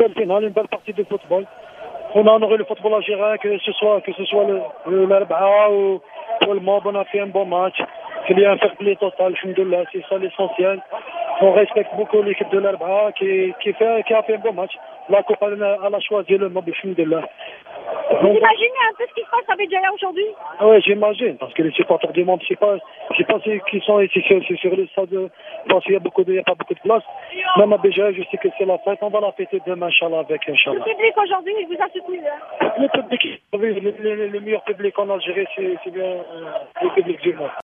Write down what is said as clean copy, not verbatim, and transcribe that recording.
belle finale, une belle partie de football. On a honoré le football algérien, que ce soit l'Arba'a ou le Mob, on a fait un bon match. Il y a un fair play total, alhamdoulilah, c'est ça l'essentiel. On respecte beaucoup l'équipe de l'Arba'a qui a fait un bon match. La Coupe elle a choisi le Mob, alhamdoulilah. Vous imaginez un peu ce qui se passe à Béjaïa aujourd'hui? Oui, j'imagine, parce que les supporters du monde, je sais pas qui sont ici sur le stade, parce qu'il y a pas beaucoup de place. Même à Béjaïa, je sais que c'est la fête, on va la fêter demain, Inch'Allah, avec Inch'Allah. Le public aujourd'hui, il vous a soutenu, hein? Le public, le meilleur public en Algérie, c'est bien le public du monde.